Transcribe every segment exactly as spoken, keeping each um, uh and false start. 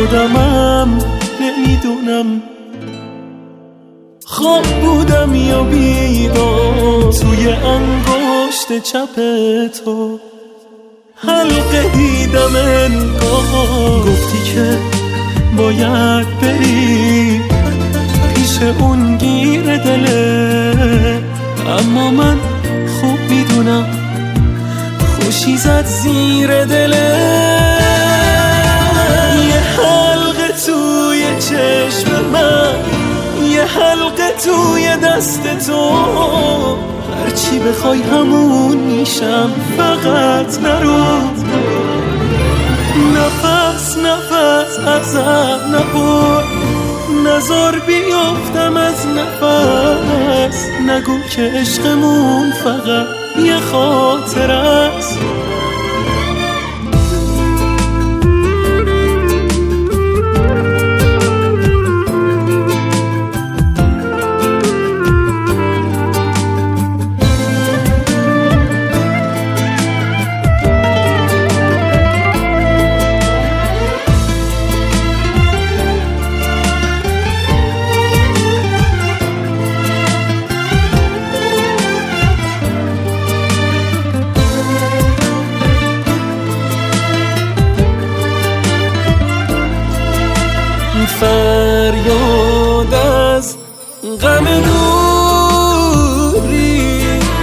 خودمم نمیدونم خواب بودم یا بیدار توی انگشت چپ تو حلقه دیدم انگار گفتی که باید بری پیش اون گیر دله، اما من خوب میدونم خوشی زد زیر دله. یه حلقه توی چشم من، یه حلقه توی دست تو، هرچی بخوای همون میشم فقط نرو. نفس نفس ازم نبر، نزار بیافتم از نفس، نگو که عشقمون فقط یه خاطر است. فریاد از غم دوری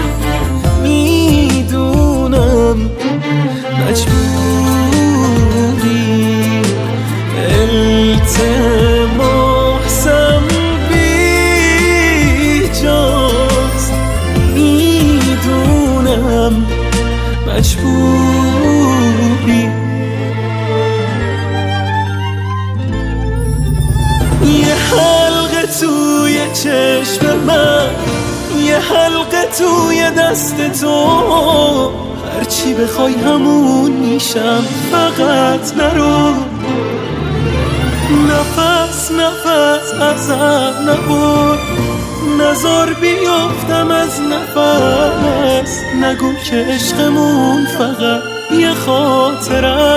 میدونم مجبوری، التماسم بیجاست میدونم مجبوری. یه حلقه توی چشم من، یه حلقه توی دست تو، هرچی بخوای همون میشم فقط نرو. نفس نفس ازم نبر، نزار بیافتم از نفس، نگو که عشقمون فقط یه خاطره.